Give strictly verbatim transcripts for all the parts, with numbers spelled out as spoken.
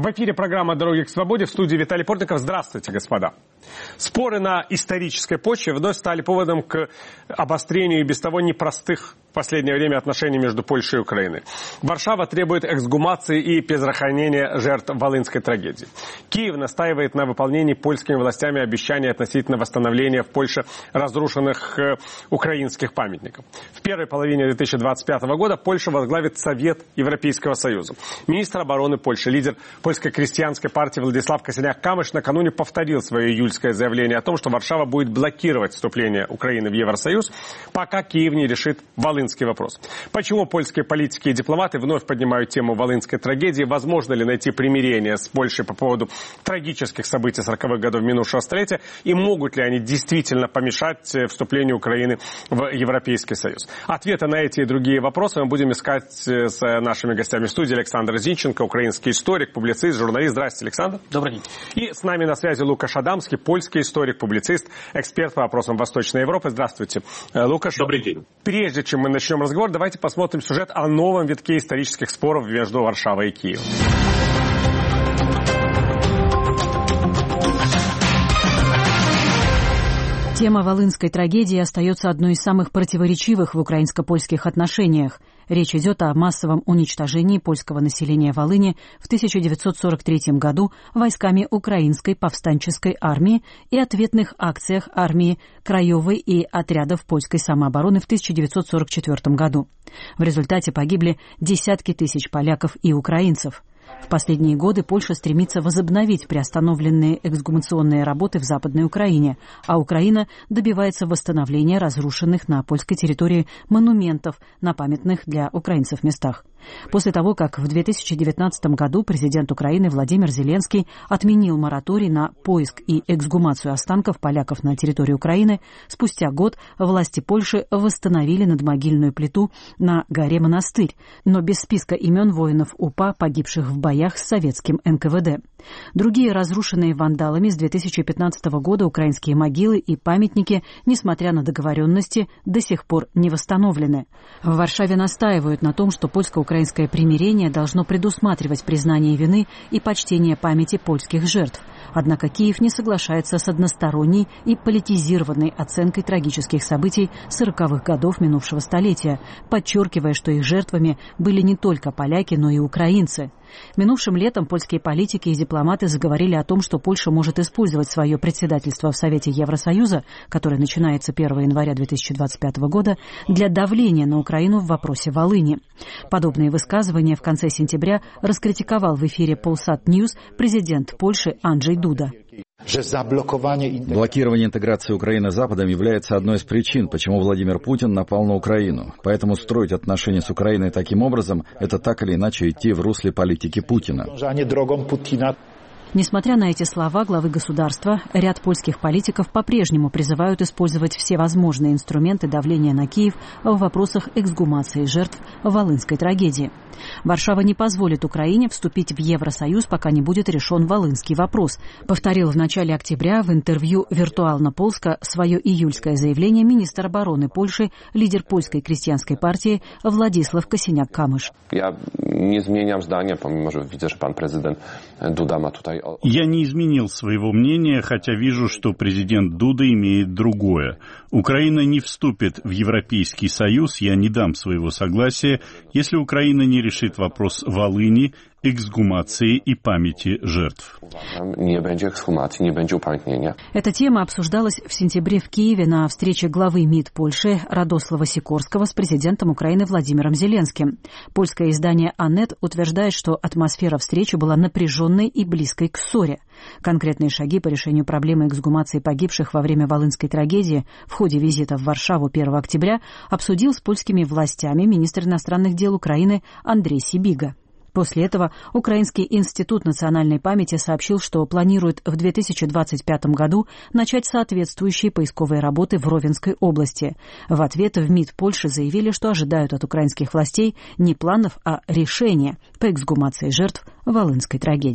В эфире программа «Дороги к свободе», в студии Виталий Портников. Здравствуйте, господа. Споры на исторической почве вновь стали поводом к обострению и без того непростых в последнее время отношений между Польшей и Украиной. Варшава требует эксгумации и перезахоронения жертв Волынской трагедии. Киев настаивает на выполнении польскими властями обещаний относительно восстановления в Польше разрушенных э, украинских памятников. В первой половине две тысячи двадцать пятого года Польша возглавит Совет Европейского Союза. Министр обороны Польши, лидер польской крестьянской партии Владислав Косиняк-Камыш накануне повторил свое июльское заявление о том, что Варшава будет блокировать вступление Украины в Евросоюз, пока Киев не решит волынский вопрос. Почему польские политики и дипломаты вновь поднимают тему волынской трагедии? Возможно ли найти примирение с Польшей по поводу трагических событий сорокалых годов минувшего столетия? И могут ли они действительно помешать вступлению Украины в Европейский Союз? Ответы на эти и другие вопросы мы будем искать с нашими гостями в студии. Александр Зинченко, украинский историк, публицист, журналист. Здравствуйте, Александр. Добрый день. И с нами на связи Лукаш Адамский, польский историк, публицист, эксперт по вопросам Восточной Европы. Здравствуйте, Лукаш. Добрый день. Прежде чем мы начнем разговор, давайте посмотрим сюжет о новом витке исторических споров между Варшавой и Киевом. Тема волынской трагедии остается одной из самых противоречивых в украинско-польских отношениях. Речь идет о массовом уничтожении польского населения Волыни в тысяча девятьсот сорок третьем году войсками Украинской повстанческой армии и ответных акциях армии Краевой и отрядов польской самообороны в тысяча девятьсот сорок четвёртом году. В результате погибли десятки тысяч поляков и украинцев. В последние годы Польша стремится возобновить приостановленные эксгумационные работы в Западной Украине, а Украина добивается восстановления разрушенных на польской территории монументов на памятных для украинцев местах. После того, как в две тысячи девятнадцатом году президент Украины Владимир Зеленский отменил мораторий на поиск и эксгумацию останков поляков на территории Украины, спустя год власти Польши восстановили надмогильную плиту на горе Монастырь, но без списка имен воинов УПА, погибших в боях с советским эн ка вэ дэ. Другие разрушенные вандалами с две тысячи пятнадцатого года украинские могилы и памятники, несмотря на договоренности, до сих пор не восстановлены. В Варшаве настаивают на том, что польско-украинское примирение должно предусматривать признание вины и почтение памяти польских жертв. Однако Киев не соглашается с односторонней и политизированной оценкой трагических событий сороковых годов минувшего столетия, подчеркивая, что их жертвами были не только поляки, но и украинцы. Минувшим летом польские политики и дипломаты заговорили о том, что Польша может использовать свое председательство в Совете Евросоюза, которое начинается первого января две тысячи двадцать пятого года, для давления на Украину в вопросе Волыни. Подобные высказывания в конце сентября раскритиковал в эфире Polsat News президент Польши Анджей Дуда. Блокирование интеграции Украины Западом является одной из причин, почему Владимир Путин напал на Украину. Поэтому строить отношения с Украиной таким образом – это так или иначе идти в русле политики Путина. Несмотря на эти слова главы государства, ряд польских политиков по-прежнему призывают использовать все возможные инструменты давления на Киев в вопросах эксгумации жертв волынской трагедии. Варшава не позволит Украине вступить в Евросоюз, пока не будет решен волынский вопрос, повторил в начале октября в интервью «Виртуально Полска» свое июльское заявление министр обороны Польши, лидер польской крестьянской партии Владислав Косиняк-Камыш. Я не изменяю здание, помимо того, что видишь, пан президент Дуда ма tutaj. Я не изменил своего мнения, хотя вижу, что президент Дуда имеет другое. Украина не вступит в Европейский Союз, я не дам своего согласия, если Украина не решит вопрос Волыни, эксгумации и памяти жертв. Не будет эксгумации, не будет упамятнения. Эта тема обсуждалась в сентябре в Киеве на встрече главы МИД Польши Радослава Сикорского с президентом Украины Владимиром Зеленским. Польское издание «Анет» утверждает, что атмосфера встречи была напряженной и близкой к ссоре. Конкретные шаги по решению проблемы эксгумации погибших во время волынской трагедии в ходе визита в Варшаву первого октября обсудил с польскими властями министр иностранных дел Украины Андрей Сибига. После этого Украинский институт национальной памяти сообщил, что планирует в две тысячи двадцать пятом году начать соответствующие поисковые работы в Ровенской области. В ответ в МИД Польши заявили, что ожидают от украинских властей не планов, а решения по эксгумации жертв волынской трагедии.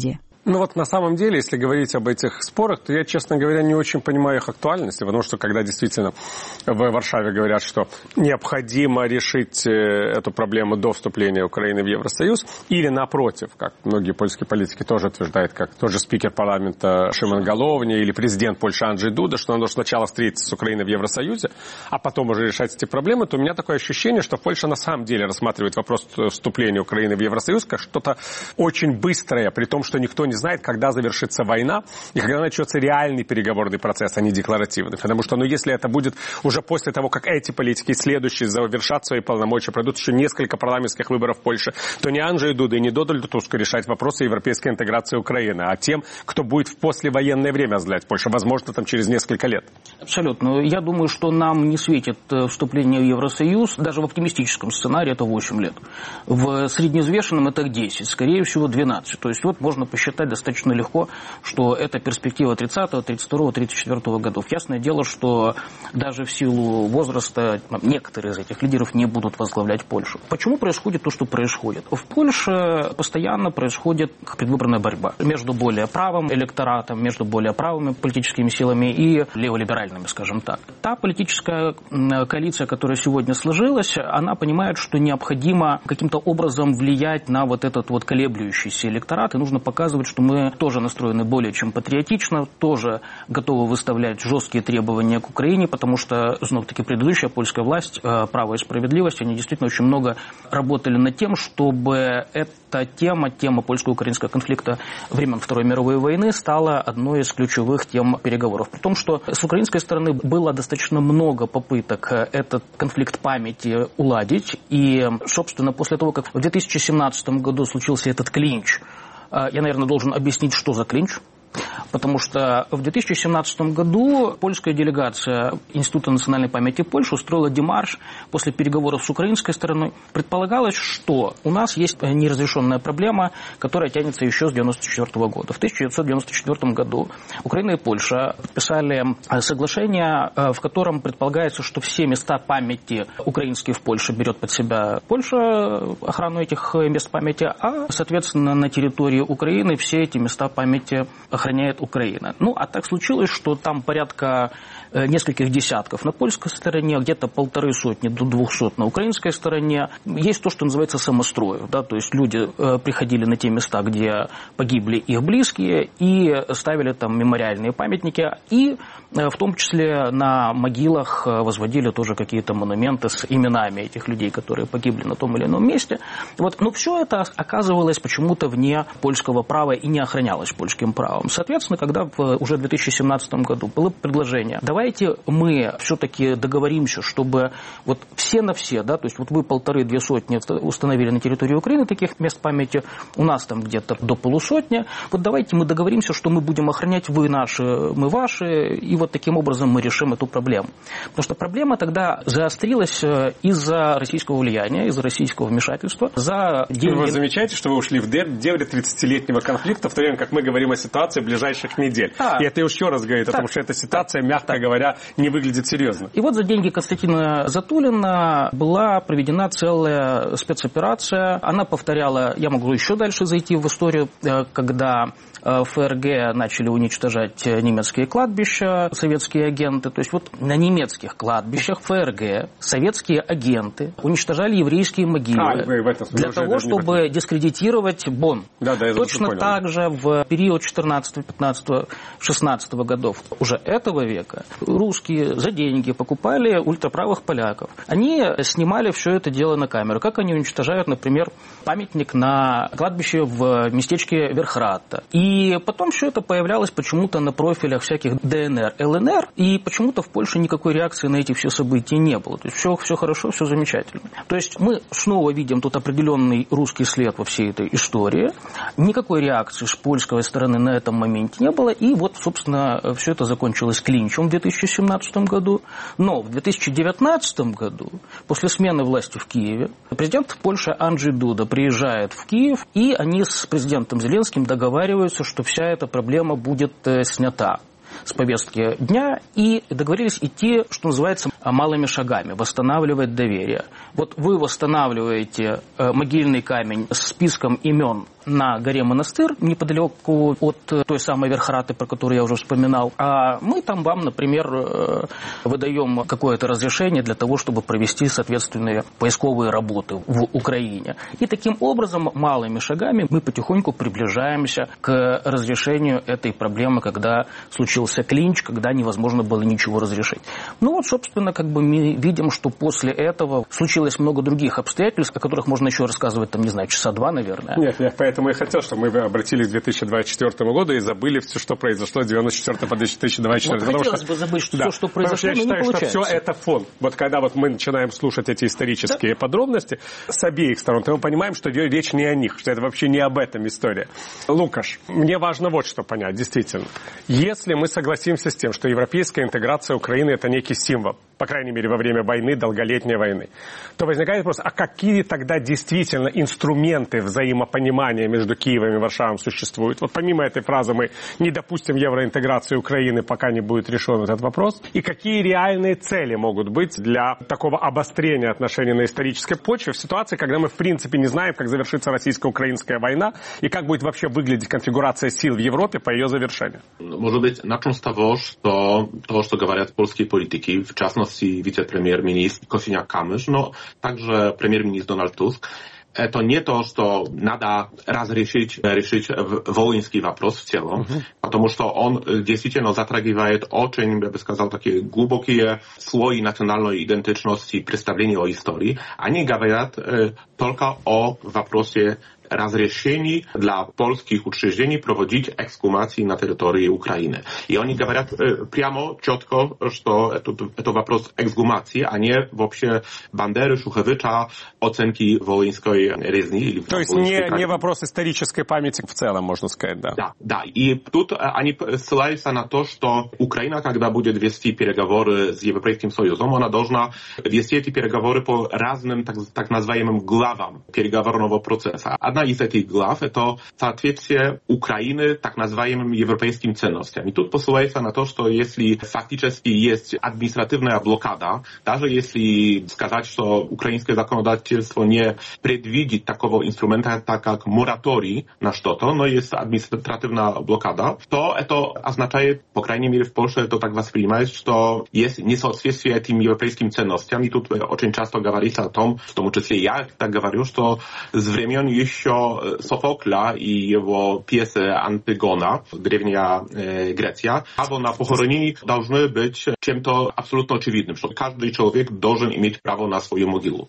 Ну вот на самом деле, если говорить об этих спорах, то я, честно говоря, не очень понимаю их актуальности, потому что когда действительно в Варшаве говорят, что необходимо решить эту проблему до вступления Украины в Евросоюз, или напротив, как многие польские политики тоже утверждают, как тот же спикер парламента Шимон Головня или президент Польши Анджей Дуда, что надо должен сначала встретиться с Украиной в Евросоюзе, а потом уже решать эти проблемы, то у меня такое ощущение, что Польша на самом деле рассматривает вопрос вступления Украины в Евросоюз как что-то очень быстрое, при том, что никто не знает, когда завершится война и когда начнется реальный переговорный процесс, а не декларативный. Потому что, ну, если это будет уже после того, как эти политики следующие завершат свои полномочия, пройдут еще несколько парламентских выборов в Польше, то не Анджей Дуда и не Дональду Туску решать вопросы европейской интеграции Украины, а тем, кто будет в послевоенное время возглавлять Польшу, возможно, там через несколько лет. Абсолютно. Я думаю, что нам не светит вступление в Евросоюз, даже в оптимистическом сценарии это восемь лет. В средневзвешенном это десять, скорее всего двенадцать. То есть вот можно посчитать достаточно легко, что это перспектива тридцатого, тридцать второго, тридцать четвёртого годов. Ясное дело, что даже в силу возраста некоторые из этих лидеров не будут возглавлять Польшу. Почему происходит то, что происходит? В Польше постоянно происходит предвыборная борьба между более правым электоратом, между более правыми политическими силами и леволиберальными, скажем так. Та политическая коалиция, которая сегодня сложилась, она понимает, что необходимо каким-то образом влиять на вот этот вот колеблющийся электорат, и нужно показывать, что мы тоже настроены более чем патриотично, тоже готовы выставлять жесткие требования к Украине, потому что, снова-таки, предыдущая польская власть, «Право и справедливость», они действительно очень много работали над тем, чтобы эта тема, тема польско-украинского конфликта времен Второй мировой войны стала одной из ключевых тем переговоров. При том, что с украинской стороны было достаточно много попыток этот конфликт памяти уладить, и, собственно, после того, как в две тысячи семнадцатом году случился этот клинч, я, наверное, должен объяснить, что за клинч. Потому что в две тысячи семнадцатом году польская делегация Института национальной памяти Польши устроила демарш после переговоров с украинской стороной. Предполагалось, что у нас есть неразрешенная проблема, которая тянется еще с девяносто четвёртого года. В тысяча девятьсот девяносто четвёртом году Украина и Польша подписали соглашение, в котором предполагается, что все места памяти украинские в Польше берет под себя Польша, охрану этих мест памяти, а, соответственно, на территории Украины все эти места памяти охраняет Украина. Ну, а так случилось, что там порядка э, нескольких десятков на польской стороне, где-то полторы сотни до двухсот на украинской стороне. Есть то, что называется самостроев, да, то есть люди э, приходили на те места, где погибли их близкие, и ставили там мемориальные памятники, и э, в том числе на могилах возводили тоже какие-то монументы с именами этих людей, которые погибли на том или ином месте. Вот. Но все это оказывалось почему-то вне польского права и не охранялось польским правом. Соответственно, когда в, уже в две тысячи семнадцатом году было предложение, давайте мы все-таки договоримся, чтобы вот все на все, да, то есть вот вы полторы-две сотни установили на территории Украины таких мест памяти, у нас там где-то до полусотни, вот давайте мы договоримся, что мы будем охранять, вы наши, мы ваши, и вот таким образом мы решим эту проблему. Потому что проблема тогда заострилась из-за российского влияния, из-за российского вмешательства. За деньги... Вы замечаете, что вы ушли в дебри тридцатилетнего конфликта, в то время как мы говорим о ситуации ближайших недель. А, и это еще раз говорит так, о том, что эта ситуация, так, мягко так. говоря, не выглядит серьезно. И вот за деньги Константина Затулина была проведена целая спецоперация. Она повторяла, я могу еще дальше зайти в историю, когда в ФРГ начали уничтожать немецкие кладбища, советские агенты. То есть вот на немецких кладбищах ФРГ советские агенты уничтожали еврейские могилы а, вы в этом для того, чтобы дискредитировать Бонн. Да, да, я Точно так же в период четырнадцатого, пятнадцатого, шестнадцатого годов уже этого века русские за деньги покупали ультраправых поляков. Они снимали все это дело на камеру. Как они уничтожают, например, памятник на кладбище в местечке Верхратта. И потом все это появлялось почему-то на профилях всяких ДНР, ЛНР, и почему-то в Польше никакой реакции на эти все события не было. То есть все, все хорошо, все замечательно. То есть мы снова видим тут определенный русский след во всей этой истории. Никакой реакции с польской стороны на этом моменте не было. И вот, собственно, все это закончилось клинчем в две тысячи семнадцатом году. Но в две тысячи девятнадцатом году, после смены власти в Киеве, президент Польши Анджей Дуда приезжает в Киев, и они с президентом Зеленским договариваются, что вся эта проблема будет снята с повестки дня, и договорились идти, что называется, малыми шагами, восстанавливать доверие. Вот вы восстанавливаете могильный камень с списком имен на горе Монастырь, неподалеку от той самой Верхраты, про которую я уже вспоминал. А мы там вам, например, выдаем какое-то разрешение для того, чтобы провести соответственные поисковые работы в Украине. И таким образом, малыми шагами, мы потихоньку приближаемся к разрешению этой проблемы, когда случился клинч, когда невозможно было ничего разрешить. Ну вот, собственно, как бы мы видим, что после этого случилось много других обстоятельств, о которых можно еще рассказывать, там, не знаю, часа два, наверное. Нет, я поэтому и хотел, чтобы мы обратились к две тысячи двадцать четвёртому году и забыли все, что произошло с девяносто четвёртого по две тысячи двадцать четвёртый. Вот хотелось что... бы забыть что да. все, что произошло, но не получается. Я считаю, что все получается. это фон. Вот когда вот мы начинаем слушать эти исторические да. подробности с обеих сторон, то мы понимаем, что речь не о них, что это вообще не об этом история. Лукаш, мне важно вот что понять, действительно. Если мы согласимся с тем, что европейская интеграция Украины – это некий символ, по крайней мере, во время войны, долголетней войны, то возникает вопрос, а какие тогда действительно инструменты взаимопонимания между Киевом и Варшавой существуют? Вот помимо этой фразы мы не допустим евроинтеграции Украины, пока не будет решен этот вопрос. И какие реальные цели могут быть для такого обострения отношений на исторической почве в ситуации, когда мы в принципе не знаем, как завершится российско-украинская война и как будет вообще выглядеть конфигурация сил в Европе по ее завершению? Может быть, начнем с того, что то, что говорят польские политики, в частности, вице-премьер-министр Kosiniak-Kamysz, но также премьер-министр Donald Tusk, это не то, что надо разрешить решить воинский вопрос в целом, uh-huh. потому что он действительно затрагивает очень, я бы сказал, такие глубокие слои национальной идентичности, представления о истории. Они говорят э, только о вопросе разрешений для польских учреждений проводить эксгумации на территории Украины. И они говорят э, прямо, четко, что это, это вопрос эксгумации, а не вообще Бандеры, Шухевича, оценки воинской резни. То есть не, не вопрос исторической памяти в целом, можно сказать, да? Да, да. И тут они ссылаются на то, что Украина, когда будет вести переговоры с Европейским Союзом, она должна вести эти переговоры по разным так, так называемым главам переговорного процесса. Одна из этих глав – это соответствие Украины так называемым европейским ценностям. И тут посылается на то, что если фактически есть административная блокада, даже если сказать, что украинское законодательство не предвидит такого инструмента, так как мораторий на что-то, но есть административная блокада, то это означает, по крайней мере в Польше это так воспринимают, что есть несоответствие этим европейским ценностям. И тут очень часто говорится о том, в том числе я так говорю, что с времен еще Sofokla i jego pjesy Antygona, древняя э, Греция, право на похоронение должны быть чем-то абсолютно очевидным, что каждый человек должен иметь право на свою могилу.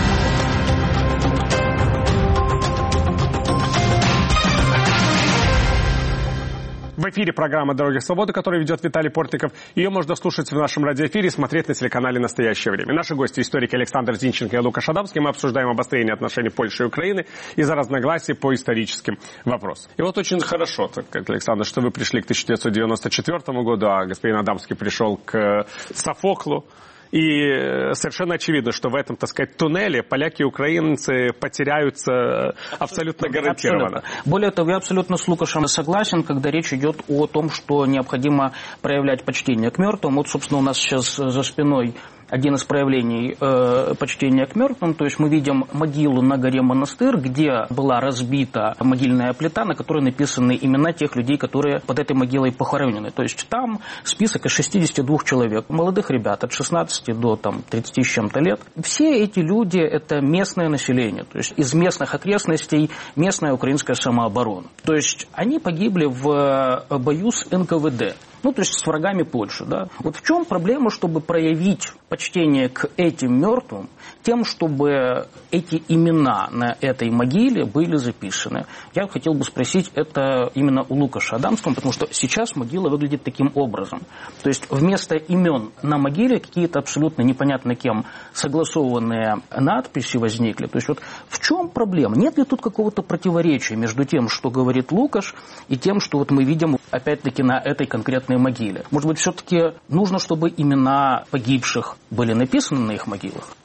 В эфире программа «Дороги свободы», которую ведет Виталий Портников. Ее можно слушать в нашем радиоэфире и смотреть на телеканале «Настоящее время». Наши гости – историки Александр Зинченко и Лукаш Адамский. Мы обсуждаем обострение отношений Польши и Украины из-за разногласий по историческим вопросам. И вот очень хорошо, так сказать, Александр, что вы пришли к тысяча девятьсот девяносто четвёртому году, а господин Адамский пришел к Софоклу. И совершенно очевидно, что в этом, так сказать, туннеле поляки и украинцы потеряются абсолютно гарантированно. Абсолютно. Более того, я абсолютно с Лукашем согласен, когда речь идет о том, что необходимо проявлять почтение к мертвым. Вот, собственно, у нас сейчас за спиной один из проявлений э, почтения к мертвым. То есть мы видим могилу на горе Монастырь, где была разбита могильная плита, на которой написаны имена тех людей, которые под этой могилой похоронены. То есть там список из шестидесяти двух человек, молодых ребят от шестнадцати до там, тридцати с чем-то лет. Все эти люди – это местное население, то есть из местных окрестностей местная украинская самооборона. То есть они погибли в бою с эн ка вэ дэ. Ну, то есть с врагами Польши, да. Вот в чем проблема, чтобы проявить почтение к этим мертвым, тем, чтобы эти имена на этой могиле были записаны? Я хотел бы спросить это именно у Лукаша Адамского, потому что сейчас могила выглядит таким образом. То есть вместо имен на могиле какие-то абсолютно непонятно кем согласованные надписи возникли. То есть вот в чем проблема? Нет ли тут какого-то противоречия между тем, что говорит Лукаш, и тем, что вот мы видим опять-таки на этой конкретной могиле? Может быть, все-таки нужно, чтобы имена погибших были написаны на их могилах?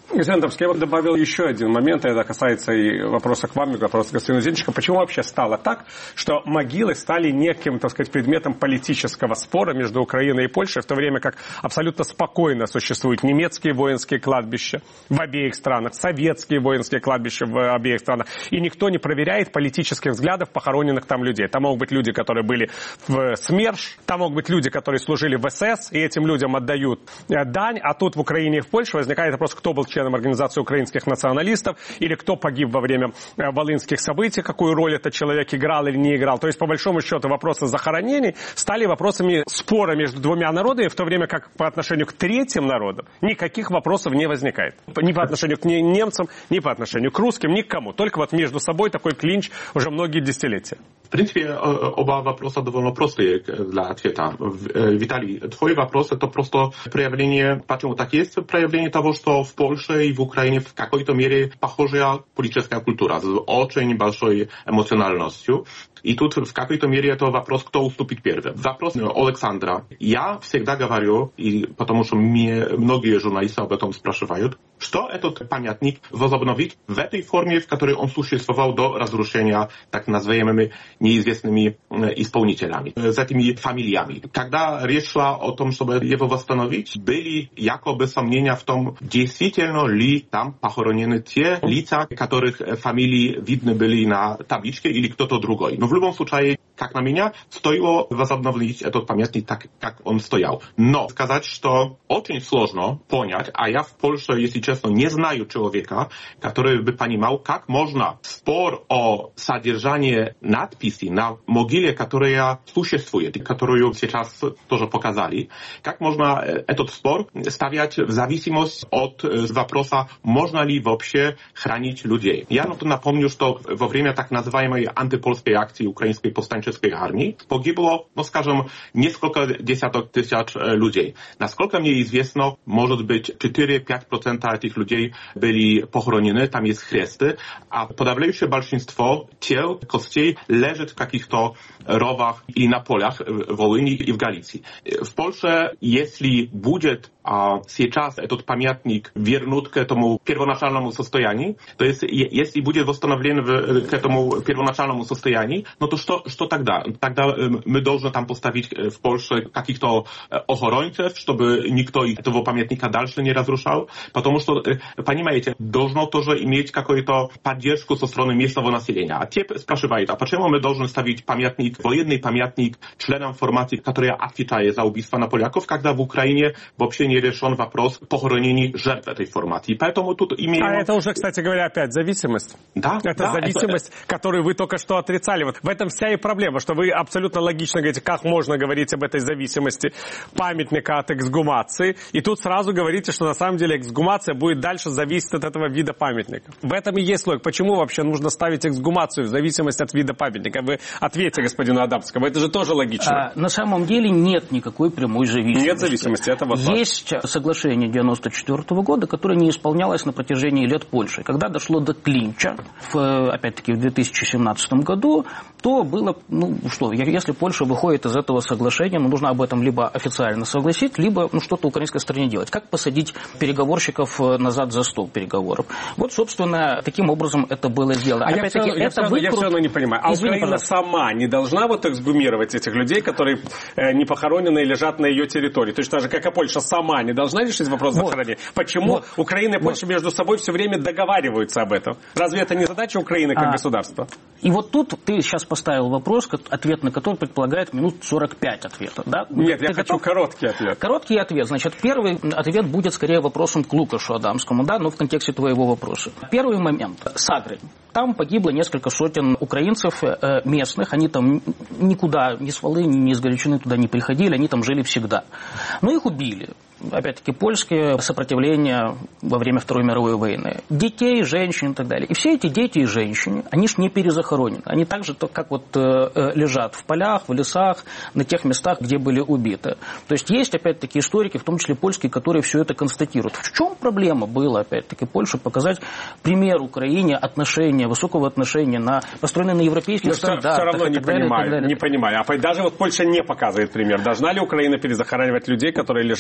Господин Адамский, я бы добавил еще один момент, это касается и вопроса к вам, и вопроса к господину Зинченко. Почему вообще стало так, что могилы стали неким, так сказать, предметом политического спора между Украиной и Польшей, в то время как абсолютно спокойно существуют немецкие воинские кладбища в обеих странах, советские воинские кладбища в обеих странах, и никто не проверяет политических взглядов похороненных там людей. Там могут быть люди, которые были в СМЕРШ, там могут быть люди, которые служили в СС, и этим людям отдают дань, а тут в Украине и в Польше возникает вопрос, кто был членом организации украинских националистов, или кто погиб во время волынских событий, какую роль этот человек играл или не играл. То есть, по большому счету, вопросы захоронений стали вопросами спора между двумя народами, в то время как по отношению к третьим народам никаких вопросов не возникает. Ни по отношению к немцам, ни по отношению к русским, ни к кому. Только вот между собой такой клинч уже многие десятилетия. В принципе, оба вопроса довольно простые для ответа. Виталий, твой вопрос — это просто проявление, почему так есть, проявление того, что в Польше и в Украине в какой-то мере похожая политическая культура с очень большой эмоциональностью. И тут в какой-то мере это вопрос, кто уступит первым. Вопрос Александра. Я всегда говорю, и потому что мне многие журналисты об этом спрашивают, что этот памятник возобновить в этой форме, в которой он существовал до разрушения так называемыми неизвестными исполнителями, с этими фамилиями. Когда речь шла о том, чтобы его восстановить, были якобы сомнения в том, действительно ли там похоронены те лица, которых фамилии видны были на табличке, или кто-то другой. Но в любом случае, как на меня, стоило возобновить этот памятник так, как он стоял. Но сказать, что очень сложно понять, а я в Польше, если честно, не знаю человека, который бы понимал, как можно спор о содержании надписи на могиле, которая существует, и которую сейчас тоже показали, как можно этот спор ставить в зависимость от вопроса, можно ли вообще хранить людей. Я напомню, что во время так называемой антипольской акции украинской повстанческой армии погибло, ну скажем, несколько десяток тысяч людей. Насколько мне известно, может быть, четыре-пять процентов этих людей были похоронены, там есть хресты, а подавляющее большинство тел, костей лежит в каких-то ровах и на полях в Волыни и в Галиции. В Польше, если будет а, сейчас этот памятник вернут к этому первоначальному состоянию, то есть если будет восстановлен в, к этому первоначальному состоянию, ну то что, что тогда? Тогда мы должны там поставить в Польше каких-то охоронцев, чтобы никто этого памятника дальше не разрушал, потому что, понимаете, должно тоже иметь какую-то поддержку со стороны местного населения. А те спрашивают, а почему мы должны ставить памятник, военный памятник членам формации, которая отвечает за убийство на поляков, когда в Украине вообще не решен вопрос похоронений жертв этой формации. Поэтому тут имеем... А это уже, кстати говоря, опять зависимость. Да, это да, зависимость, это... которую вы только что отрицали. Вот в этом вся и проблема, что вы абсолютно логично говорите, как можно говорить об этой зависимости памятника от эксгумации, и тут сразу говорите, что на самом деле эксгумация будет дальше зависеть от этого вида памятника. В этом и есть логика. Почему вообще нужно ставить эксгумацию в зависимости от вида памятника? Вы ответьте господину Адамскому. Это же тоже логично. А, на самом деле нет никакой прямой зависимости. Нет зависимости, это вот есть важно. Соглашение девяносто четвёртого года, которое не исполнялось на протяжении лет Польши. Когда дошло до клинча, в, опять-таки в две тысячи семнадцатом году, то было, ну что, если Польша выходит из этого соглашения, ну, нужно об этом либо официально согласить, либо ну, что-то украинской стороне делать. Как посадить переговорщиков назад за стол переговоров? Вот, собственно, таким образом это было сделано. А я все, равно, я, все равно, я все равно не понимаю. А Извини, Украина пожалуйста. сама не должна вот эксгумировать этих людей, которые э, не похоронены и лежат на ее территории? То есть так же, как и Польша сама не должна решить вопрос вот. захоронения? Почему вот. Украина и Польша вот. между собой все время договариваются об этом? Разве это не задача Украины как а, государства? И вот тут ты сейчас поставил вопрос, ответ на который предполагает минут сорок пять ответа. Да? Нет, ты я хочу короткий ответ. Короткий ответ. Значит, первый ответ будет скорее вопросом к Лукашу Адамскому, да, но в контексте твоего вопроса. Первый момент. Сагры. Там погибло несколько сотен украинцев местных. Они там никуда, ни с Волыни, ни с Галичины туда не приходили. Они там жили всегда. Но их убили. Опять-таки, польское сопротивление во время Второй мировой войны. Детей, женщин и так далее. И все эти дети и женщины, они ж не перезахоронены. Они так же, как вот э, лежат в полях, в лесах, на тех местах, где были убиты. То есть, есть, опять-таки, историки, в том числе польские, которые все это констатируют. В чем проблема была, опять-таки, Польше показать пример Украине отношения, высокого отношения, на, построенные на европейских стандартах? Все равно не понимаю, не понимаю. А даже вот Польша не показывает пример. Должна ли Украина перезахоранивать людей, которые лежат где-то непонятно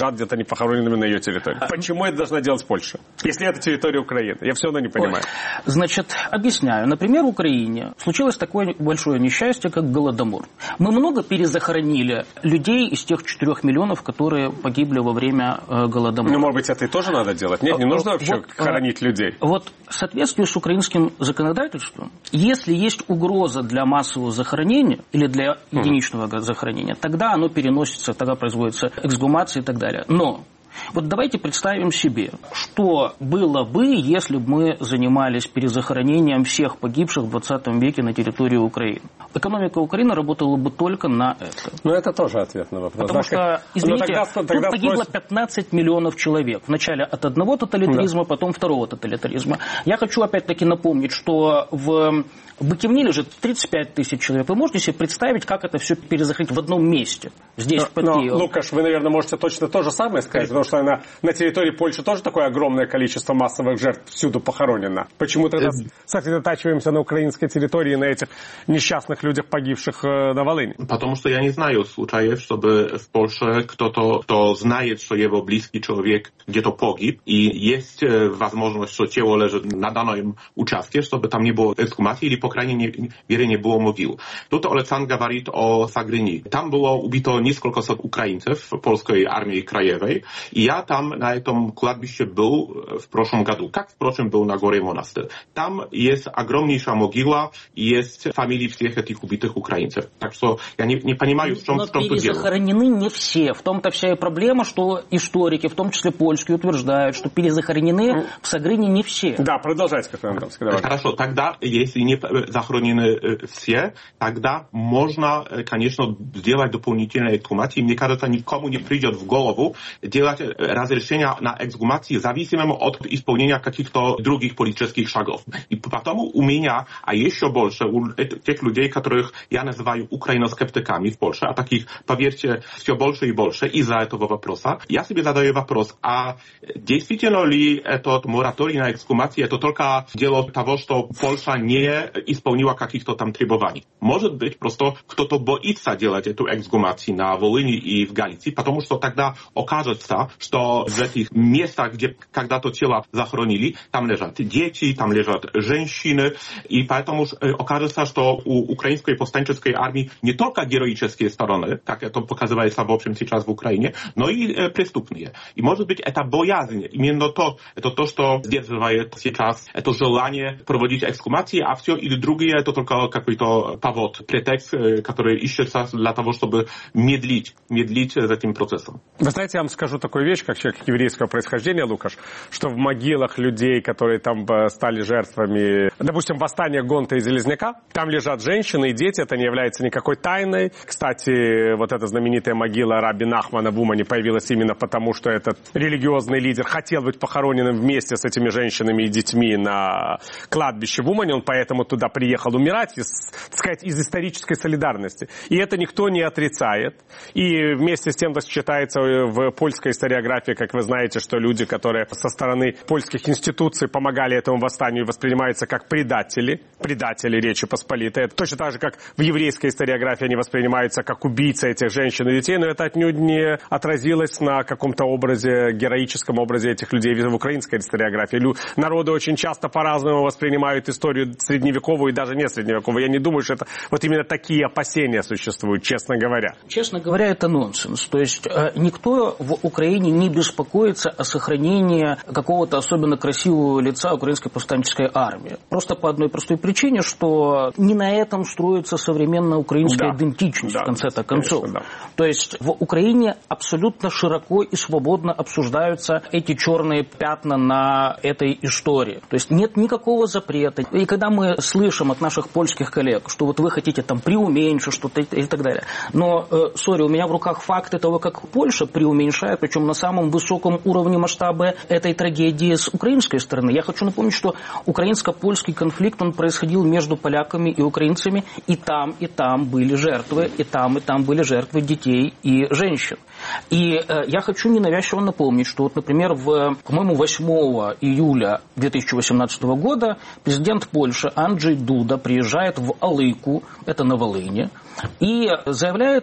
похороненными на ее территории. Почему это должна делать Польша, если это территория Украины? Я все равно не понимаю. Ой. Значит, объясняю. Например, в Украине случилось такое большое несчастье, как Голодомор. Мы много перезахоронили людей из тех четырех миллионов, которые погибли во время э, Голодомора. Ну, может быть, это и тоже надо делать? Нет, не нужно вообще вот, хоронить людей. Вот в соответствии с украинским законодательством, если есть угроза для массового захоронения или для единичного mm. захоронения, тогда оно переносится, тогда производится эксгумация и так далее. Но вот давайте представим себе, что было бы, если бы мы занимались перезахоронением всех погибших в двадцатом веке на территории Украины. Экономика Украины работала бы только на это. Ну, это тоже ответ на вопрос. Потому что, извините, тогда, тогда тут погибло пятнадцать миллионов человек. Вначале от одного тоталитаризма, да. потом второго тоталитаризма. Я хочу опять-таки напомнить, что в Быкивне лежит тридцать пять тысяч человек. Вы можете себе представить, как это все перезахоронить в одном месте? Здесь, но, под Киевом. Лукаш, вы, наверное, можете точно то же самое сказать, потому что на, на территории Польши тоже такое огромное количество массовых жертв всюду похоронено. Почему тогда сосредотачиваемся на украинской территории, на этих несчастных людях, погибших на Волыни? Потому что я не знаю случаев, чтобы в Польше кто-то, кто знает, что его близкий человек где-то погиб, и есть возможность, что тело лежит на данном участке, чтобы там не было эксгумации, или по крайней мере не было могил. Тут Александр говорит о Сагрини. Там было убито несколько сот украинцев в польской армии краевой, и я там на этом кладбище был в прошлом году, как, впрочем, был на горе Монастырь. Там есть огромнейшая могила, и есть фамилии всех этих убитых украинцев. Так что я не, не понимаю, в чем, в чем тут дело. Но перезахоронены не все. В том-то вся и проблема, что историки, в том числе польские, утверждают, что перезахоронены в Сагрине не все. Да, продолжайте, как вам сказать. Хорошо, тогда, если не захоронены все, тогда можно, конечно, сделать дополнительные эксгумации. Мне кажется, никому не придет в голову делать разрешение на эксгумации зависимым от исполнения каких-то других политических шагов. И потом у меня, а еще больше у тех людей, которых я называю украиноскептиками в Польше, а таких, поверьте, все больше и больше из-за этого вопроса, я себе задаю вопрос, а действительно ли этот мораторий на эксгумации это только дело того, что Польша не исполнила каких-то там требований? Может быть, просто кто-то боится делать эту эксгумацию на Волыни и в Галиции, потому что тогда окажется, что в этих местах, где когда-то тело захоронили, там лежат дети, там лежат женщины, и поэтому окажется, что у украинской повстанческой армии не только героические стороны, как это показывается, в общем, сейчас в Украине, но и э, преступные. И, может быть, это боязнь, именно то, это то, что сдерживает сейчас это желание проводить эксгумации, а все или другие, это только какой-то повод, претекст, который ищется для того, чтобы медлить, медлить с этим процессом. Вы знаете, я вам скажу такую вещь, как человек еврейского происхождения, Лукаш, что в могилах людей, которые там стали жертвами, допустим, восстания Гонта и Железняка, там лежат женщины и дети, это не является никакой тайной. Кстати, вот эта знаменитая могила Раби Нахмана в Умане появилась именно потому, что этот религиозный лидер хотел быть похороненным вместе с этими женщинами и детьми на кладбище в Умане, он поэтому туда приехал умирать, из, так сказать, из исторической солидарности. И это никто не отрицает. И вместе с тем считается в польской историографии, как вы знаете, что люди, которые со стороны польских институций помогали этому восстанию, воспринимаются как предатели, предатели Речи Посполитой. Точно так же, как в еврейской историографии они воспринимаются как убийцы этих женщин и детей, но это отнюдь не отразилось на каком-то образе, героическом образе этих людей в украинской историографии. Народы очень часто по-разному воспринимают историю средневековую и даже не средневековую. Я не думаю, что это вот именно такие опасения существуют, честно говоря. Честно говоря, это нонсенс. То есть э, никто в Украине не беспокоится о сохранении какого-то особенно красивого лица украинской повстанческой армии. Просто по одной простой причине, что не на этом строится современная украинская да. идентичность да, в конце-то концов. Конечно, да. То есть в Украине абсолютно широко и свободно обсуждаются эти черные пятна на этой истории. То есть нет никакого запрета. И когда мы слышим от наших польских коллег, что вот вы хотите там преуменьшить что-то и так далее. Но, сори, э, у меня в руках факты того, как Польша преуменьшает, причем на самом высоком уровне масштаба этой трагедии с украинской стороны. Я хочу напомнить, что украинско-польский конфликт, он происходил между поляками и украинцами, и там, и там были жертвы, и там, и там были жертвы детей и женщин. И э, я хочу ненавязчиво напомнить, что вот, например, в, по-моему, восьмого июля две тысячи восемнадцатого года президент Польши Анджей Дуда приезжает в Алыку, это на Волыне, и заявляет о том, что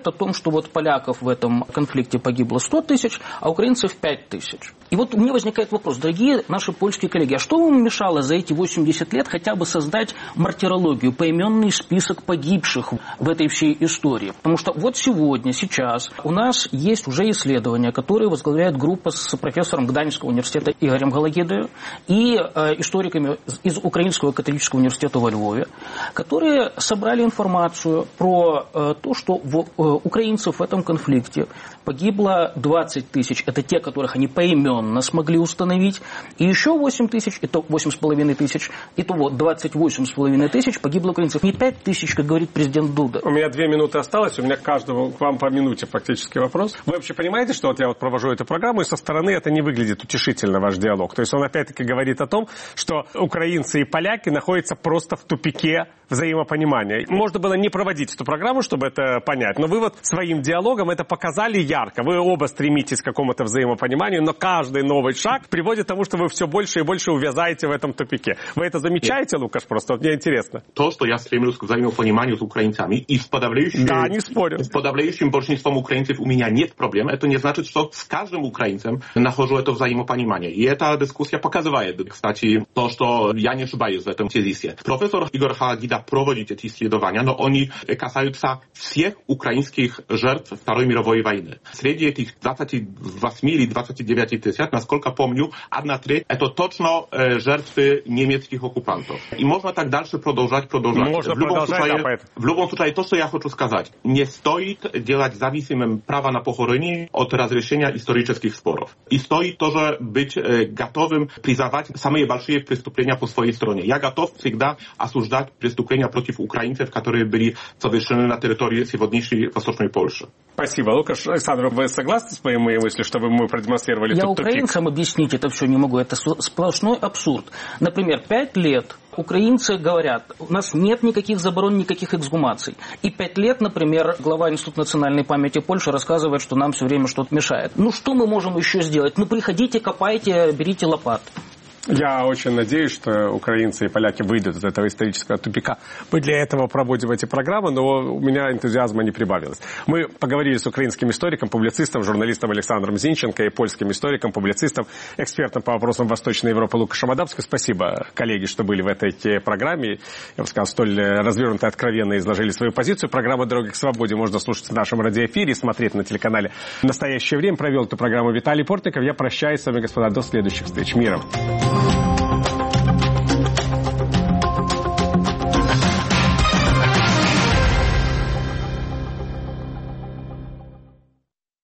что вот поляков в этом конфликте погибло сто тысяч, а украинцев пять тысяч. И вот у меня возникает вопрос, дорогие наши польские коллеги, а что вам мешало за эти восемьдесят лет хотя бы создать мартирологию, поименный список погибших в этой всей истории? Потому что вот сегодня, сейчас у нас есть уже исследования, которые возглавляет группа с профессором Гданьского университета Игорем Галагидою и э, историками из Украинского католического университета во Львове, которые собрали информацию про э, то, что в, э, украинцев в этом конфликте погибло двадцать тысяч, это те, которых они поименно смогли установить, и еще восемь тысяч, это восемь с половиной тысяч, итого двадцать восемь с половиной тысяч погибло украинцев. Не пять тысяч, как говорит президент Дуда. У меня две минуты осталось, у меня к каждому, к вам по минуте фактически вопрос. Вы вообще понимаете, что вот я вот провожу эту программу, и со стороны это не выглядит утешительно, ваш диалог. То есть он опять-таки говорит о том, что украинцы и поляки находятся просто в тупике взаимопонимания. Можно было не проводить эту программу, чтобы это понять, но вы вот своим диалогом это показали ярко. Вы оба стремитесь к какому-то взаимопониманию, но каждый новый шаг приводит к тому, что вы все больше и больше увязаете в этом тупике. Вы это замечаете, Лукаш? Просто вот мне интересно. То, что я стремлюсь к взаимопониманию с украинцами, и с подавляющим, да, не спорю. с подавляющим большинством украинцев у меня нет проблем, это не значит, что с каждым украинцем нахожу это взаимопонимание. И эта дискуссия показывает, кстати, то, что я не ошибаюсь в этом тезисе. Профессор Игорь Галагида проводит эти исследования, но они касаются всех украинских жертв Второй мировой войны. Среди этих двадцати восьми или двадцати девяти тысяч, насколько помню, одна треть это точно э, жертвы немецких оккупантов. И можно так дальше продолжать, продолжать. Можно в, любом продолжать, случае, да, в любом случае, то, что я хочу сказать, не стоит делать зависимым право на похоронение от разрешения исторических споров. И стоит тоже быть э, готовым признавать самые большие преступления по своей стороне. Я готов всегда осуждать преступления против украинцев, которые были совершены на территории сегодняшней Восточной Польши. Спасибо. Лукаш, Александр, вы согласны с моей мыслью, чтобы мы продемонстрировали Я тут тупик? украинцам объяснить это все не могу. Это сплошной абсурд. Например, пять лет украинцы говорят, у нас нет никаких заборон, никаких эксгумаций. И пять лет, например, глава Института национальной памяти Польши рассказывает, что нам все время что-то мешает. Ну что мы можем еще сделать? Ну приходите, копайте, берите лопат. Я очень надеюсь, что украинцы и поляки выйдут из этого исторического тупика. Мы для этого проводим эти программы, но у меня энтузиазма не прибавилось. Мы поговорили с украинским историком, публицистом, журналистом Александром Зинченко и польским историком, публицистом, экспертом по вопросам Восточной Европы Лукашем Адамским. Спасибо, коллеги, что были в этой программе. Я бы сказал, столь развернуто и откровенно изложили свою позицию. Программу «Дороги к свободе» можно слушать в нашем радиоэфире и смотреть на телеканале «Настоящее время». Провел эту программу Виталий Портников. Я прощаюсь с вами, господа, до следующих встреч. Миром!